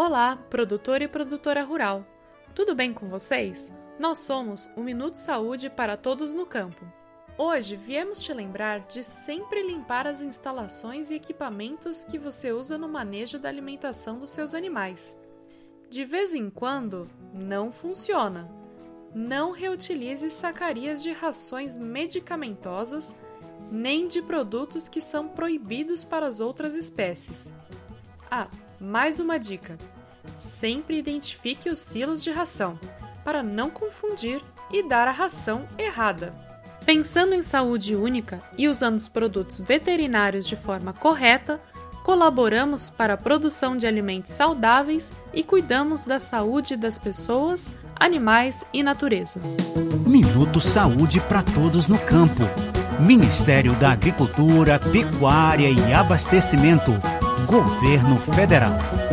Olá, produtor e produtora rural. Tudo bem com vocês? Nós somos o Minuto Saúde para todos no campo. Hoje viemos te lembrar de sempre limpar as instalações e equipamentos que você usa no manejo da alimentação dos seus animais. De vez em quando, não funciona. Não reutilize sacarias de rações medicamentosas, nem de produtos que são proibidos para as outras espécies. Mais uma dica. Sempre identifique os silos de ração, para não confundir e dar a ração errada. Pensando em saúde única e usando os produtos veterinários de forma correta, colaboramos para a produção de alimentos saudáveis e cuidamos da saúde das pessoas, animais e natureza. Minuto Saúde para todos no campo. Ministério da Agricultura, Pecuária e Abastecimento. Governo Federal.